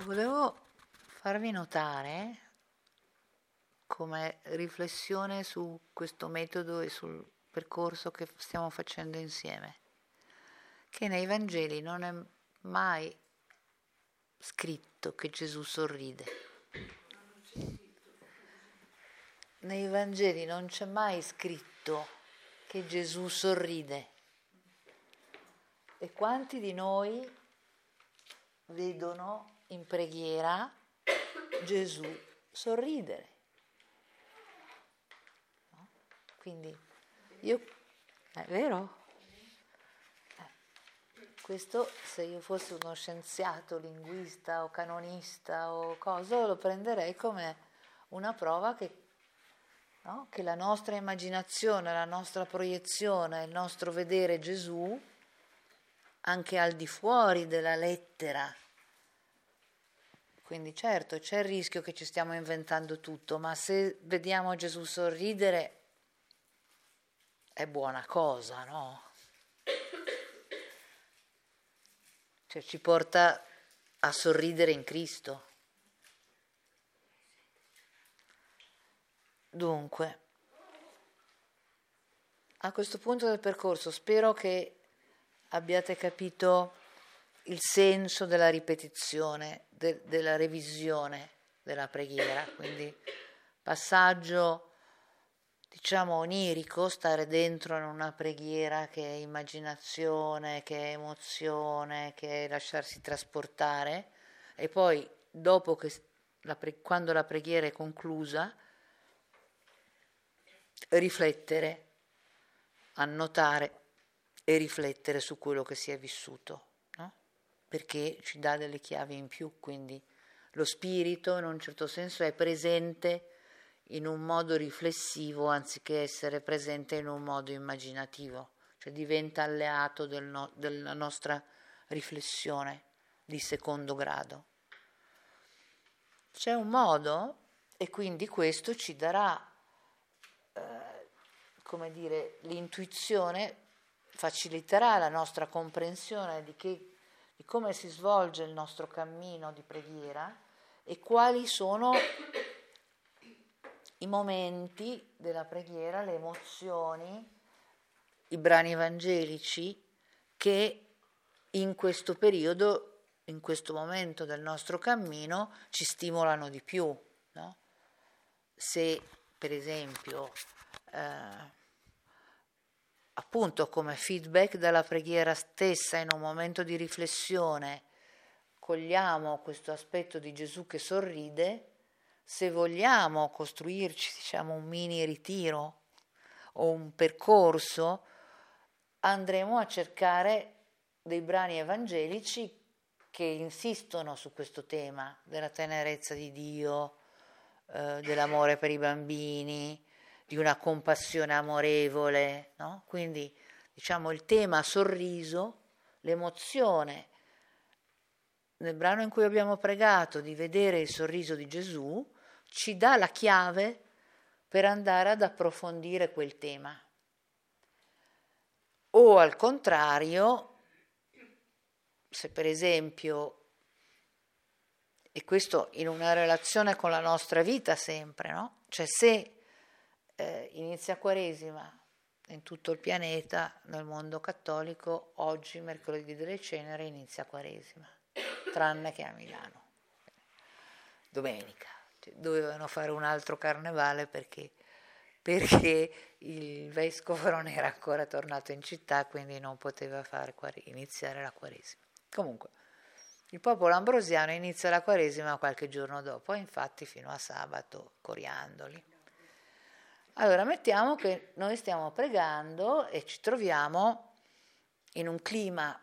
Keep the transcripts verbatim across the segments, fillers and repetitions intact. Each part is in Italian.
Volevo farvi notare, come riflessione su questo metodo e sul percorso che stiamo facendo insieme, che nei Vangeli non è mai scritto che Gesù sorride. Nei Vangeli non c'è mai scritto che Gesù sorride. E quanti di noi vedono in preghiera Gesù sorridere? No? Quindi io, è vero? Eh, questo, se io fossi uno scienziato, linguista o canonista o cosa, lo prenderei come una prova che, no? Che la nostra immaginazione, la nostra proiezione, il nostro vedere Gesù, anche al di fuori della lettera. Quindi certo c'è il rischio che ci stiamo inventando tutto, ma se vediamo Gesù sorridere è buona cosa, no? Cioè ci porta a sorridere in Cristo. Dunque, a questo punto del percorso spero che abbiate capito il senso della ripetizione, de- della revisione della preghiera, quindi passaggio, diciamo, onirico, stare dentro in una preghiera che è immaginazione, che è emozione, che è lasciarsi trasportare, e poi dopo che la pre- quando la preghiera è conclusa, riflettere, annotare e riflettere su quello che si è vissuto, no? Perché ci dà delle chiavi in più, quindi lo spirito in un certo senso è presente in un modo riflessivo anziché essere presente in un modo immaginativo, cioè diventa alleato del no, della nostra riflessione di secondo grado. C'è un modo, e quindi questo ci darà eh, come dire, l'intuizione, faciliterà la nostra comprensione di, che, di come si svolge il nostro cammino di preghiera e quali sono i momenti della preghiera, le emozioni, i brani evangelici che in questo periodo, in questo momento del nostro cammino ci stimolano di più, no? Se per esempio eh, appunto come feedback dalla preghiera stessa in un momento di riflessione cogliamo questo aspetto di Gesù che sorride, se vogliamo costruirci, diciamo, un mini ritiro o un percorso, andremo a cercare dei brani evangelici che insistono su questo tema della tenerezza di Dio, eh, dell'amore per i bambini, di una compassione amorevole, no? Quindi diciamo il tema sorriso, l'emozione nel brano in cui abbiamo pregato di vedere il sorriso di Gesù ci dà la chiave per andare ad approfondire quel tema. O al contrario, se per esempio, e questo in una relazione con la nostra vita sempre, no? Cioè se eh, inizia Quaresima in tutto il pianeta, nel mondo cattolico, oggi, mercoledì delle Ceneri, inizia Quaresima, tranne che a Milano. Domenica. Cioè, dovevano fare un altro carnevale perché, perché il vescovo non era ancora tornato in città, quindi non poteva fare, iniziare la Quaresima. Comunque, il popolo ambrosiano inizia la Quaresima qualche giorno dopo, infatti fino a sabato, coriandoli. Allora, mettiamo che noi stiamo pregando e ci troviamo in un clima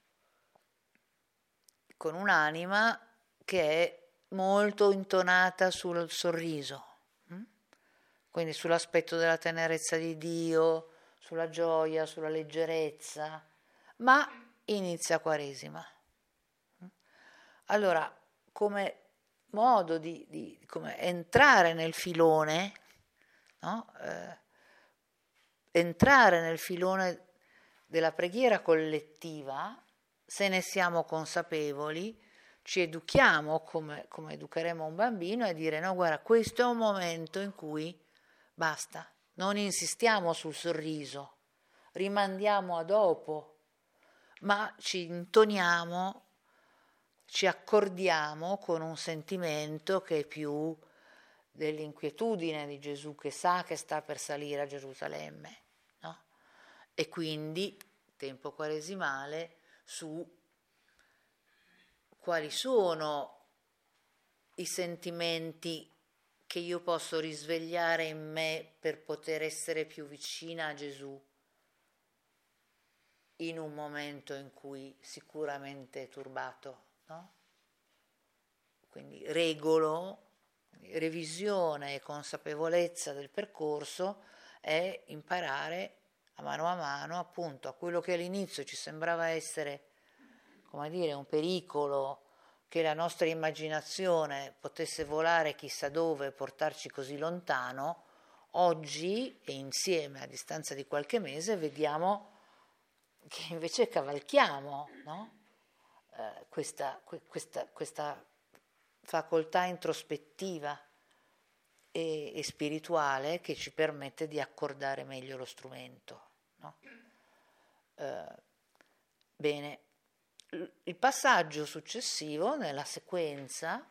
con un'anima che è molto intonata sul sorriso, quindi sull'aspetto della tenerezza di Dio, sulla gioia, sulla leggerezza, ma inizia Quaresima. Allora, come modo di, di come entrare nel filone, no? eh, entrare nel filone della preghiera collettiva, se ne siamo consapevoli, ci educhiamo come, come educheremo un bambino, e dire no, guarda, questo è un momento in cui basta, non insistiamo sul sorriso, rimandiamo a dopo, ma ci intoniamo, ci accordiamo con un sentimento che è più dell'inquietudine di Gesù che sa che sta per salire a Gerusalemme, no? E quindi, tempo quaresimale, su quali sono i sentimenti che io posso risvegliare in me per poter essere più vicina a Gesù in un momento in cui sicuramente è turbato, no? Quindi regolo, revisione e consapevolezza del percorso è imparare a mano a mano, appunto, a quello che all'inizio ci sembrava essere, come dire, un pericolo, che la nostra immaginazione potesse volare chissà dove e portarci così lontano. Oggi, e insieme a distanza di qualche mese, vediamo che invece cavalchiamo, no? eh, questa, questa, questa facoltà introspettiva e, e spirituale che ci permette di accordare meglio lo strumento, no? Eh, bene, il passaggio successivo nella sequenza,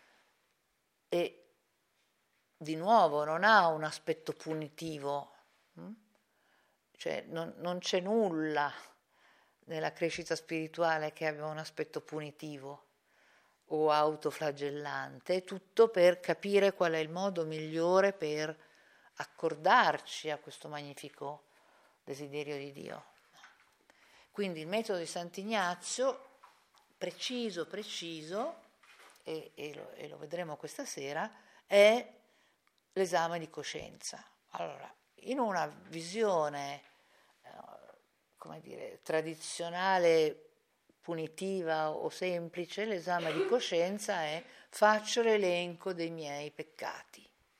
e di nuovo non ha un aspetto punitivo, hm? Cioè non, non c'è nulla nella crescita spirituale che abbia un aspetto punitivo o autoflagellante, è tutto per capire qual è il modo migliore per accordarci a questo magnifico desiderio di Dio. Quindi il metodo di Sant'Ignazio, preciso, preciso, e, e, lo, e lo vedremo questa sera, è l'esame di coscienza. Allora, in una visione, eh, come dire, tradizionale, punitiva o semplice, l'esame di coscienza è faccio l'elenco dei miei peccati.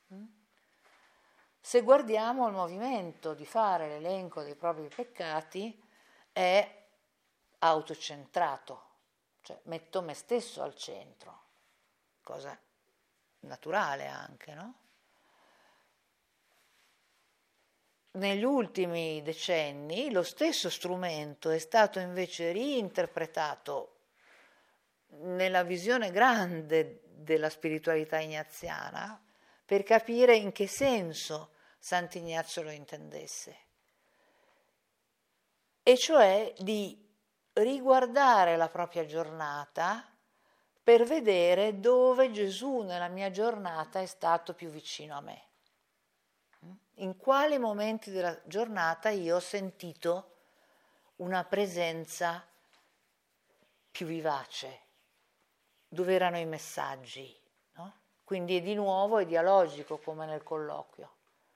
Se guardiamo il movimento di fare l'elenco dei propri peccati, è autocentrato, cioè metto me stesso al centro, cosa naturale anche, no? Negli ultimi decenni lo stesso strumento è stato invece reinterpretato nella visione grande della spiritualità ignaziana per capire in che senso Sant'Ignazio lo intendesse, e cioè di riguardare la propria giornata per vedere dove Gesù nella mia giornata è stato più vicino a me. In quali momenti della giornata io ho sentito una presenza più vivace, dove erano i messaggi, no? Quindi di nuovo è dialogico come nel colloquio.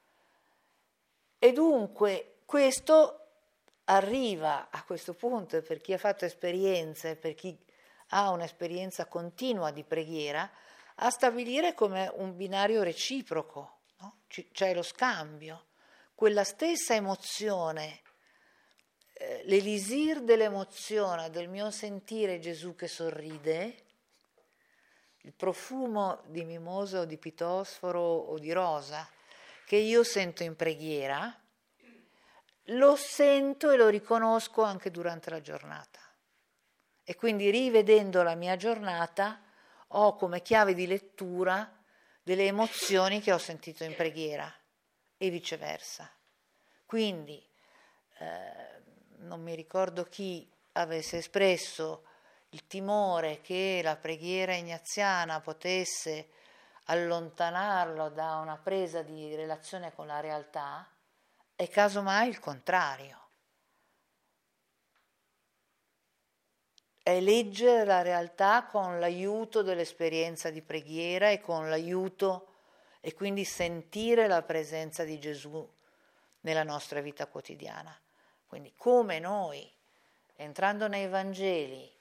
E dunque questo arriva a questo punto, per chi ha fatto esperienze, per chi ha un'esperienza continua di preghiera, a stabilire come un binario reciproco. No? C'è lo scambio, quella stessa emozione, eh, l'elisir dell'emozione, del mio sentire Gesù che sorride, il profumo di mimosa o di pitosforo o di rosa che io sento in preghiera, lo sento e lo riconosco anche durante la giornata. E quindi rivedendo la mia giornata ho come chiave di lettura delle emozioni che ho sentito in preghiera e viceversa. Quindi eh, non mi ricordo chi avesse espresso il timore che la preghiera ignaziana potesse allontanarlo da una presa di relazione con la realtà, è casomai il contrario. È leggere la realtà con l'aiuto dell'esperienza di preghiera e con l'aiuto e quindi sentire la presenza di Gesù nella nostra vita quotidiana. Quindi come noi, entrando nei Vangeli,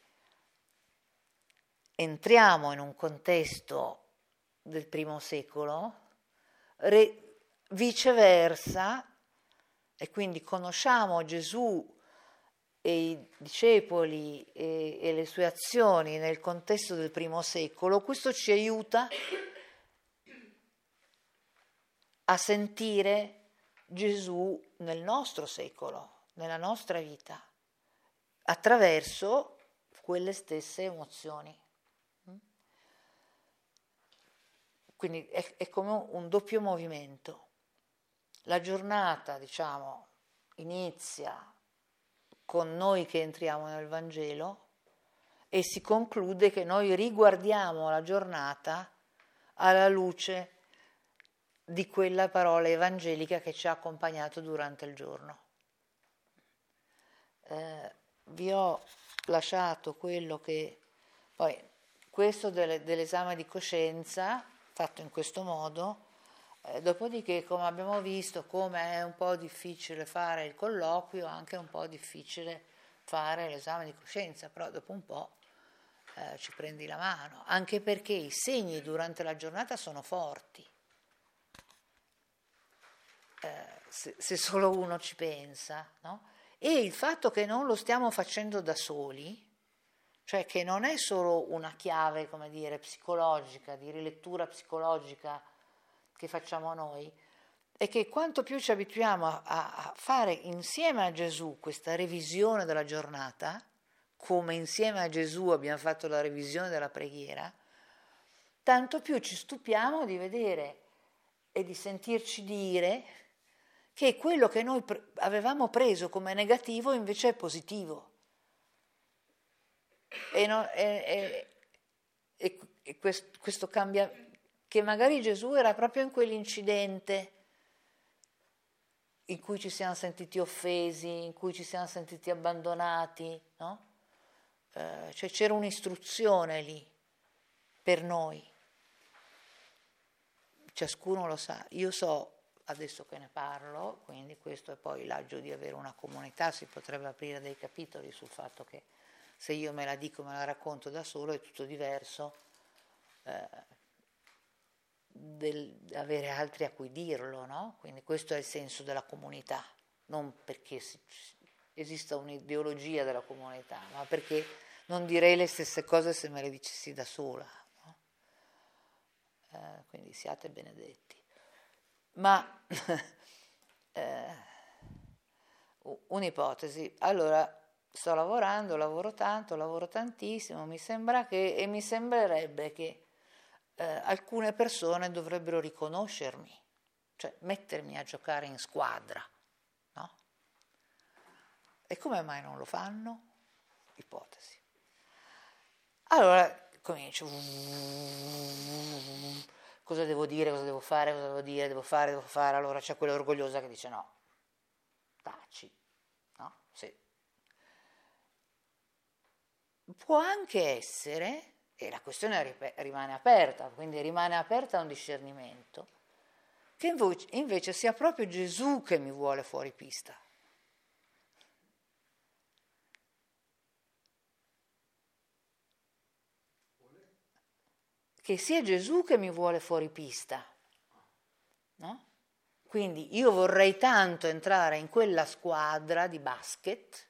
entriamo in un contesto del primo secolo, re, viceversa, e quindi conosciamo Gesù e i discepoli e, e le sue azioni nel contesto del primo secolo, questo ci aiuta a sentire Gesù nel nostro secolo, nella nostra vita, attraverso quelle stesse emozioni. Quindi è, è come un doppio movimento. La giornata, diciamo, inizia con noi che entriamo nel Vangelo e si conclude che noi riguardiamo la giornata alla luce di quella parola evangelica che ci ha accompagnato durante il giorno. Eh, vi ho lasciato quello che poi questo delle, dell'esame di coscienza fatto in questo modo, eh, dopodiché, come abbiamo visto, come è un po' difficile fare il colloquio, anche un po' difficile fare l'esame di coscienza, però dopo un po' eh, ci prendi la mano, anche perché i segni durante la giornata sono forti. Eh, se, se solo uno ci pensa, no? E il fatto che non lo stiamo facendo da soli, cioè che non è solo una chiave, come dire, psicologica, di rilettura psicologica che facciamo noi, è che quanto più ci abituiamo a, a fare insieme a Gesù questa revisione della giornata, come insieme a Gesù abbiamo fatto la revisione della preghiera, tanto più ci stupiamo di vedere e di sentirci dire che quello che noi pre- avevamo preso come negativo invece è positivo. E, no, e, e, e questo, questo cambia, che magari Gesù era proprio in quell'incidente in cui ci siamo sentiti offesi, in cui ci siamo sentiti abbandonati, no? Eh, cioè c'era un'istruzione lì per noi, ciascuno lo sa. Io so adesso che ne parlo, quindi questo è poi l'agio di avere una comunità, si potrebbe aprire dei capitoli sul fatto che se io me la dico, me la racconto da solo, è tutto diverso eh, del avere altri a cui dirlo, no? Quindi questo è il senso della comunità, non perché si, esista un'ideologia della comunità, ma perché non direi le stesse cose se me le dicessi da sola, no? Eh, quindi siate benedetti. Ma eh, un'ipotesi, allora sto lavorando, lavoro tanto, lavoro tantissimo, mi sembra che, e mi sembrerebbe che eh, alcune persone dovrebbero riconoscermi, cioè mettermi a giocare in squadra, no? E come mai non lo fanno? Ipotesi. Allora comincio, cosa devo dire, cosa devo fare, cosa devo dire, devo fare, devo fare, allora c'è quella orgogliosa che dice no, taci, no? Sì. Può anche essere, e la questione rimane aperta, quindi rimane aperta a un discernimento, che invece sia proprio Gesù che mi vuole fuori pista. Che sia Gesù che mi vuole fuori pista, no? Quindi io vorrei tanto entrare in quella squadra di basket.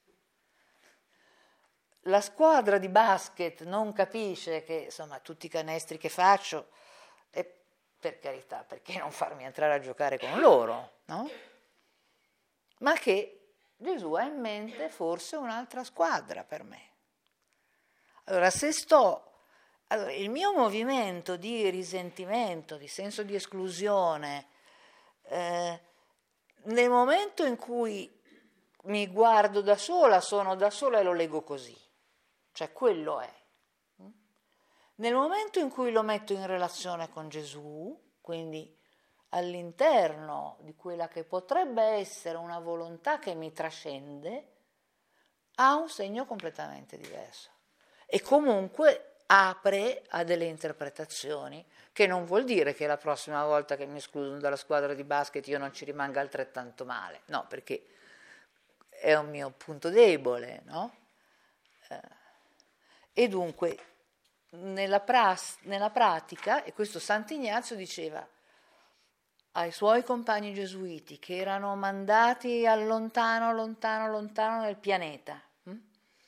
La squadra di basket non capisce che, insomma, tutti i canestri che faccio, e per carità, perché non farmi entrare a giocare con loro, no? Ma che Gesù ha in mente forse un'altra squadra per me. Allora, se sto... Allora, il mio movimento di risentimento, di senso di esclusione, eh, nel momento in cui mi guardo da sola, sono da sola e lo leggo così. Cioè quello è. Nel momento in cui lo metto in relazione con Gesù, quindi all'interno di quella che potrebbe essere una volontà che mi trascende, ha un segno completamente diverso. E comunque apre a delle interpretazioni, che non vuol dire che la prossima volta che mi escludono dalla squadra di basket io non ci rimanga altrettanto male, no, perché è un mio punto debole, no? Eh, e dunque nella, pras- nella pratica, e questo Sant'Ignazio diceva ai suoi compagni gesuiti che erano mandati al lontano, lontano, lontano nel pianeta,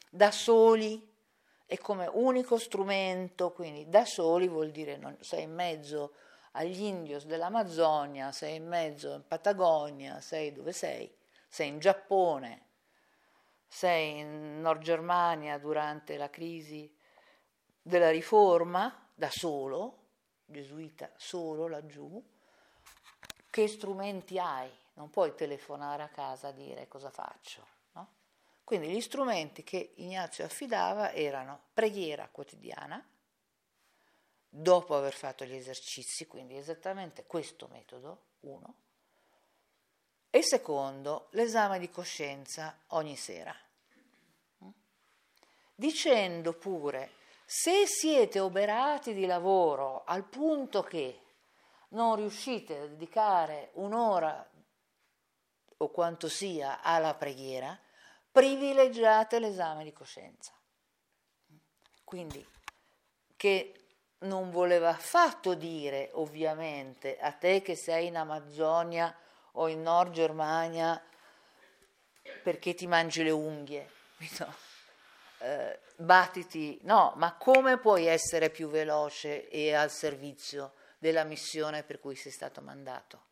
da soli, è come unico strumento, quindi da soli vuol dire non, sei in mezzo agli indios dell'Amazzonia, sei in mezzo in Patagonia, sei dove sei? Sei in Giappone, sei in Nord Germania durante la crisi della Riforma, da solo, gesuita solo laggiù, che strumenti hai? Non puoi telefonare a casa a dire cosa faccio, no? Quindi gli strumenti che Ignazio affidava erano preghiera quotidiana, dopo aver fatto gli esercizi, quindi esattamente questo metodo, uno, e secondo, l'esame di coscienza ogni sera, dicendo pure, se siete oberati di lavoro al punto che non riuscite a dedicare un'ora o quanto sia alla preghiera, privilegiate l'esame di coscienza. Quindi, che non voleva affatto dire, ovviamente, a te che sei in Amazzonia o in Nord Germania perché ti mangi le unghie, no? eh, battiti, no, ma come puoi essere più veloce e al servizio della missione per cui sei stato mandato?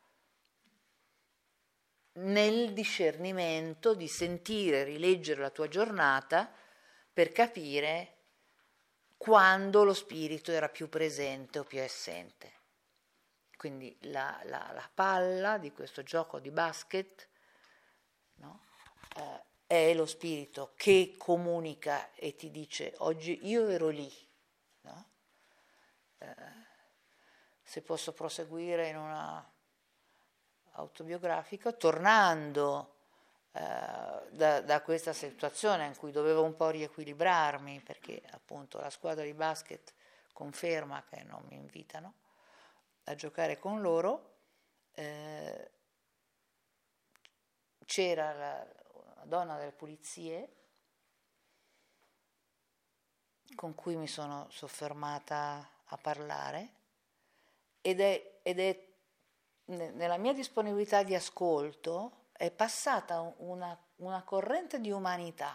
Nel discernimento di sentire, rileggere la tua giornata per capire quando lo spirito era più presente o più assente. Quindi la, la, la palla di questo gioco di basket, no? eh, è lo spirito che comunica e ti dice oggi io ero lì, no? eh, se posso proseguire in una autobiografica, tornando eh, da, da questa situazione in cui dovevo un po' riequilibrarmi perché appunto la squadra di basket conferma che non mi invitano a giocare con loro, eh, c'era la, una donna delle pulizie con cui mi sono soffermata a parlare ed è, ed è nella mia disponibilità di ascolto è passata una, una corrente di umanità,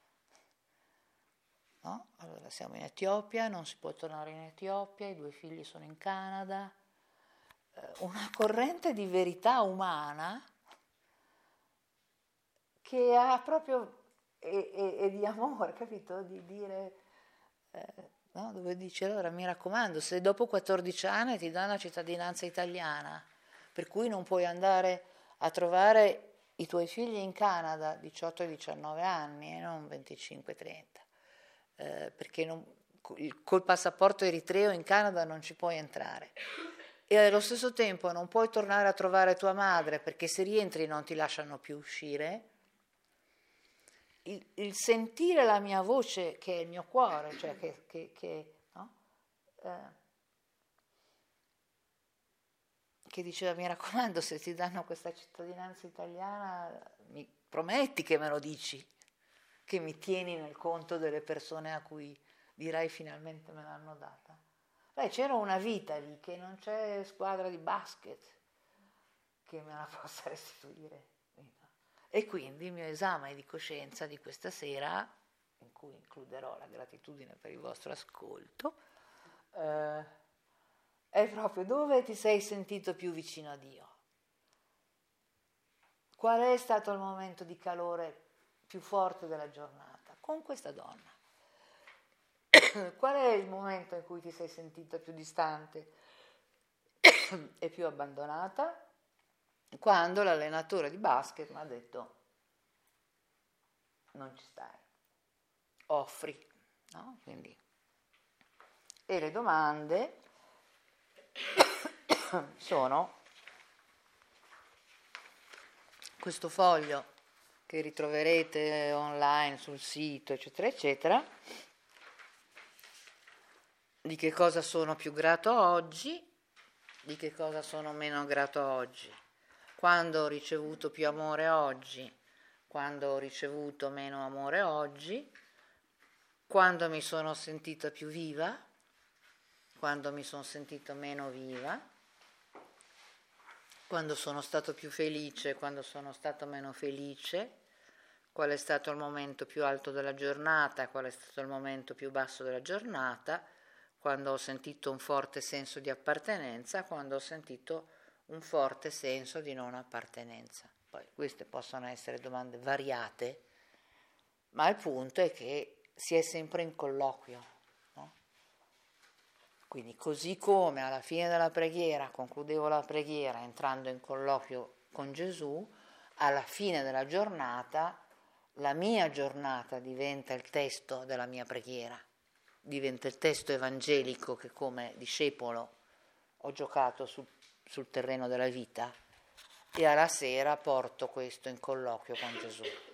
no? Allora siamo in Etiopia, non si può tornare in Etiopia, i due figli sono in Canada, una corrente di verità umana che ha proprio e, e, e di amore, capito? Di dire, eh, no? Dove dice allora mi raccomando, se dopo quattordici anni ti dà una cittadinanza italiana, per cui non puoi andare a trovare i tuoi figli in Canada, diciotto e diciannove anni, e non venticinque trenta, eh, perché non, col passaporto eritreo in Canada non ci puoi entrare. E allo stesso tempo non puoi tornare a trovare tua madre perché se rientri non ti lasciano più uscire. Il, il sentire la mia voce, che è il mio cuore, cioè che, che, che, no? eh, che diceva mi raccomando, se ti danno questa cittadinanza italiana mi prometti che me lo dici, che mi tieni nel conto delle persone a cui dirai finalmente me l'hanno data. Beh, c'era una vita lì che non c'è squadra di basket che me la possa restituire. E quindi il mio esame di coscienza di questa sera, in cui includerò la gratitudine per il vostro ascolto, eh, è proprio dove ti sei sentito più vicino a Dio. Qual è stato il momento di calore più forte della giornata? Con questa donna. Qual è il momento in cui ti sei sentita più distante e più abbandonata? Quando l'allenatore di basket mi ha detto non ci stai, offri, no? Quindi, e le domande sono questo foglio che ritroverete online sul sito, eccetera, eccetera. Di che cosa sono più grato oggi, di che cosa sono meno grato oggi, quando ho ricevuto più amore oggi, quando ho ricevuto meno amore oggi, quando mi sono sentita più viva, quando mi sono sentita meno viva, quando sono stato più felice, quando sono stato meno felice, qual è stato il momento più alto della giornata, qual è stato il momento più basso della giornata, quando ho sentito un forte senso di appartenenza, quando ho sentito un forte senso di non appartenenza. Poi queste possono essere domande variate, ma il punto è che si è sempre in colloquio, no? Quindi così come alla fine della preghiera concludevo la preghiera entrando in colloquio con Gesù, alla fine della giornata la mia giornata diventa il testo della mia preghiera, diventa il testo evangelico che come discepolo ho giocato sul, sul terreno della vita, e alla sera porto questo in colloquio con Gesù.